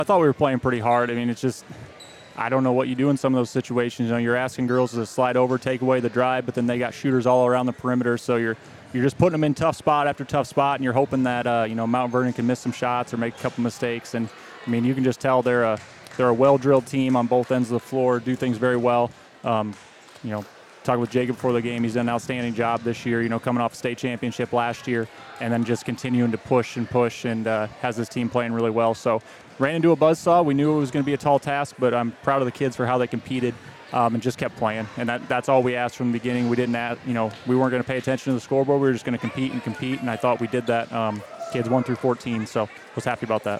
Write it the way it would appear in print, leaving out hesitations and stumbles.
I thought we were playing pretty hard. I mean, it's just I don't know what you do in some of those situations. You know, you're asking girls to slide over, take away the drive, but then they got shooters all around the perimeter, so you're just putting them in tough spot after tough spot, and you're hoping that Mount Vernon can miss some shots or make a couple mistakes. And I mean, you can just tell they're a well-drilled team on both ends of the floor, do things very well. Talking with Jacob before the game, he's done an outstanding job this year, coming off a state championship last year and then just continuing to push and has this team playing really well. So ran into a buzzsaw. We knew it was going to be a tall task, but I'm proud of the kids for how they competed and just kept playing. And that's all we asked from the beginning. We didn't ask, we weren't going to pay attention to the scoreboard. We were just going to compete, and I thought we did that. Kids 1 through 14, so was happy about that.